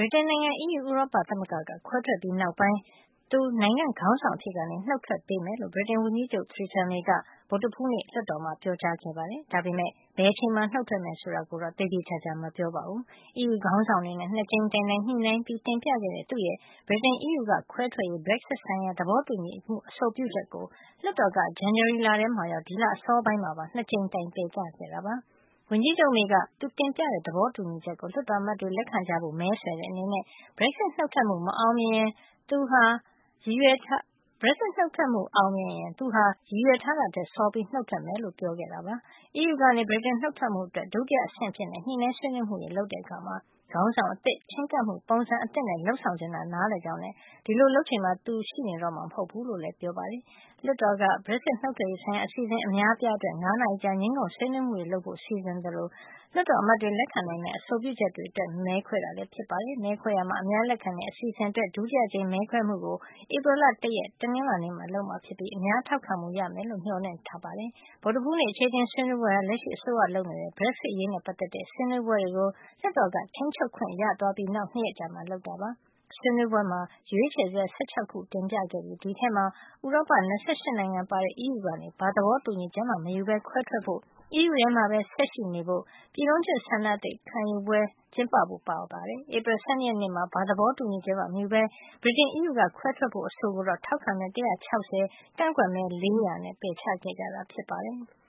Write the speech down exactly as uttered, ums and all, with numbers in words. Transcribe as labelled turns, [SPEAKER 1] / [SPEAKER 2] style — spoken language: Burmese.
[SPEAKER 1] ဗြိတိန်နိုင်ငံ အီးယူ ဥရောပသမဂ္ဂက ခွဲထွက်ပြီးနောက်ပိုင်း သူနိုင်ငံခေါင်းဆောင်အဖြစ်ကနေ နှုတ်ထွက်ပေးမယ်လို့ ဗြိတိန်ဝန်ကြီးချုပ် Theresa May က ဗုဒ္ဓဟူးနေ့ လွှတ်တော်မှာ ပြောကြားခဲ့ပါတယ်။ ဒါပေမယ့် ဘယ်အချိန်မှာ နှုတ်ထွက်မယ်ဆိုတာကိုတော့ သေသေချာချာ မပြောပါဘူး။ အီးယူခေါင်းဆောင်တွေနဲ့ နှစ်ကြိမ်တိုင်တိုင် ညှိနှိုင်းပြီး တင်ပြခဲ့တဲ့ သူ့ရဲ့ ဗြိတိန် အီးယူကခွဲထွက်ရေး Brexit ဆိုင်ရာ သဘောတူညီမှု အဆိုပြုချက်ကို လွှတ်တော်က ဇန်နဝါရီလထဲမှာရော ဒီလအစောပိုင်းမှာပါ နှစ်ကြိမ်တိုင် ပယ်ချခဲ့တာပါ။ ဝန်ကြီးချုပ် May က သူတင်ပြတဲ့ သဘောတူညီချက်ကို လွှတ်တော်အမတ်တွေ လက်ခံကြဖို့ မဲဆွယ်တဲ့အနေနဲ့ Brexit နှုတ်ထွက်မှု အောင်မြင်ရင် သူဟာ ရည်ရွယ်ထားတာထက် စောပြီး နှုတ်ထွက်မယ်လို့ ပြောခဲ့တာပါ။ အီးယူကနေ ဗြိတိန်နှုတ်ထွက်မှုအတွက် ဒုတိယအဆင့်အဖြစ် ညှိနှိုင်းဆွေးနွေးမှုတွေ လုပ်တဲ့အခါ ခေါင်းဆောင်အသစ်၊ ချဉ်းကပ်မှု ပုံစံအသစ်နဲ့ လုပ်ဆောင်ချင်တာ နားလည်ကြောင်းနဲ့ ဒီလိုလုပ်ချိန်မှာ သူရှိနေတော့မှာ မဟုတ်ဖူးလို့လည်း ပြောပါတယ်။ လွှတ်တော်က Brexit နှုတ်ထွက်ရေးဆိုင်ရာ အစီအစဉ် အများအပြားအတွက် ၅ နာရီကြာ ငြင်းခုံဆွေးနွေးမှုတွေ လုပ်ဖို့ စီစဉ်သလို လွှတ်တော်အမတ်တွေ လက်ခံနိုင်မယ့် အဆိုပြုချက်တွေအတွက် မဲခွဲတာလည်း ဖြစ်ပါတယ်။ မဲခွဲရာမှာ အများလက်ခံတဲ့ အစီအစဉ်အတွက် ဒုတိယအကြိမ် မဲခွဲမှုကို ဧပြီလ ၁ ရက် တနင်္လာနေ့မှာ လုပ်မှာဖြစ်ပြီး အများထောက်ခံမှု ရမယ်လို့ မျှော်လင့်ထားပါတယ်။ ဗုဒ္ဓဟူးနေ့ အခြေအတင်ဆွေးနွေးပွဲဟာ လက်ရှိအစိုးရလုပ်နေတဲ့ Brexit အရေးနဲ့ ပတ်သက်တဲ့ ဆွေးနွေးပွဲတွေကို လွှတ်တော်က ထိန်းချုပ်ခွင့်ရသွားပြီး နောက် ၂ ရက်အကြာမှာ လုပ်တာ ဖြစ်ပါတယ်။ ဆွေးနွေးပွဲမှာ ရွေးချယ်စရာ ၁၆ ခု တင်ပြခဲ့ပြီး ဒီအထဲမှာ ဥရောပ ၂၈ နိုင်ငံပါတဲ့ အီးယူကနေ ဘာသဘောတူညီချက်မှ မယူဘဲ ခွဲထွက်ဖို့၊ အီးယူထဲမှာပဲ ဆက်ရှိနေဖို့၊ ပြည်လုံးကျွတ်ဆန္ဒသစ်ခံယူပွဲ ကျင်းပဖို့ ပါဝင်ပါတယ်။ ဧပြီလ ၁၂ ရက်နေ့မှာ ဘာသဘောတူညီချက်မှ မယူဘဲ ဗြိတိန် အီးယူက ခွဲထွက်ဖို့ အဆိုကိုတော့ ထောက်ခံမဲ ၁၆၀ ကန့်ကွက်မဲ ၄၀၀ နဲ့ ပယ်ချခဲ့ကြတာ ဖြစ်ပါတယ်။